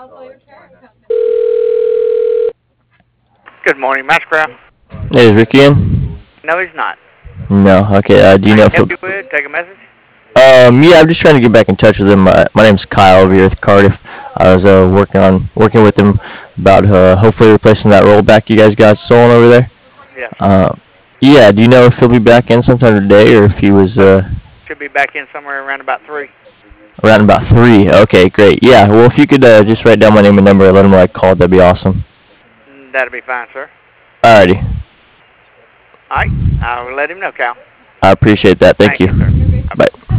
Good morning, Mascraft. Hey, is Ricky in? No, he's not. No. Okay. Do you I know can if help he'll? you with. Take a message. Yeah, I'm just trying to get back in touch with him. My name's Kyle over here with Cardiff. I was working with him about hopefully replacing that rollback you guys got stolen over there. Yes. Uh, yeah. Do you know if he'll be back in sometime today, or if he was Should be back in somewhere around about 3. around about 3? Okay, great. Yeah. Well, if you could just write down my name and number and let him know I called, that'd be awesome. That'll be fine, sir. Alrighty. All right. I will let him know, Cal. I appreciate that. Thank Thank you. you, sir. Bye-bye. Bye.